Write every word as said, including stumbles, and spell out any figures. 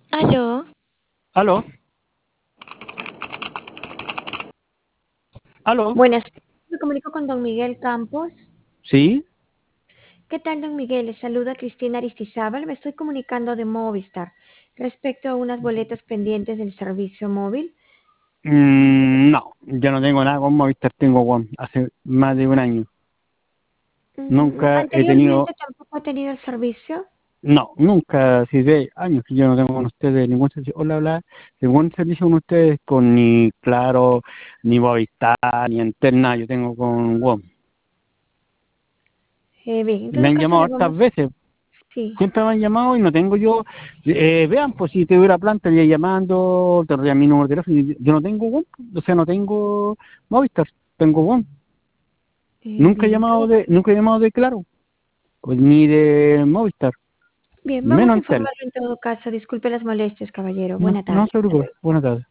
Aló, ¿Aló? ¿Aló? buenas. Me comunico con don Miguel Campos. ¿Sí? ¿Qué tal, don Miguel? Le saluda Cristina Aristizábal. Me estoy comunicando de Movistar respecto a unas boletas pendientes del servicio móvil. Mm, no, yo no tengo nada con Movistar, tengo con hace más de un año. Mm, Nunca he tenido, anteriormente tampoco ha tenido el servicio. no, nunca, si de años que yo no tengo con ustedes ningún servicio, hola, hola, ningún servicio con ustedes, con ni Claro, ni Movistar, ni Entel, yo tengo con WOM. Eh, bien, en Me todo han caso llamado le hartas vamos. veces, Sí. siempre me han llamado y no tengo yo, eh, vean, pues si te hubiera planta, ya llamando, te doy mi número de teléfono, y yo no tengo WOM, o sea, no tengo Movistar, tengo WOM. Eh, Nunca he bien, en llamado todo- de, nunca he llamado de Claro, pues, ni de Movistar, bien, vamos menos a Entel. informarlo en todo caso. Disculpe las molestias, caballero. No, Buena no tarde. se Hasta preocupe. luego. Buenas tardes.